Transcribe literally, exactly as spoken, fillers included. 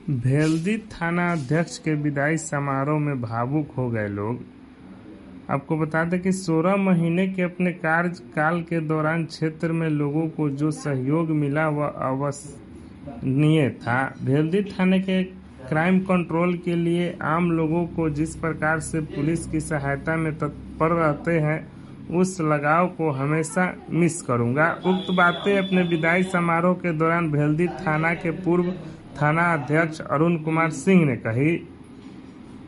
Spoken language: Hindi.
भेल्दी थाना अध्यक्ष के विदाई समारोह में भावुक हो गए लोग। आपको बता दें कि सोलह महीने के अपने कार्यकाल के दौरान क्षेत्र में लोगों को जो सहयोग मिला वह अविश्वसनीय था। भेल्दी थाने के क्राइम कंट्रोल के लिए आम लोगों को जिस प्रकार से पुलिस की सहायता में तत्पर रहते हैं, उस लगाव को हमेशा मिस करूंगा। उक्त बातें अपने विदाई समारोह के दौरान भेल्दी थाना के पूर्व थाना अध्यक्ष अरुण कुमार सिंह ने कही।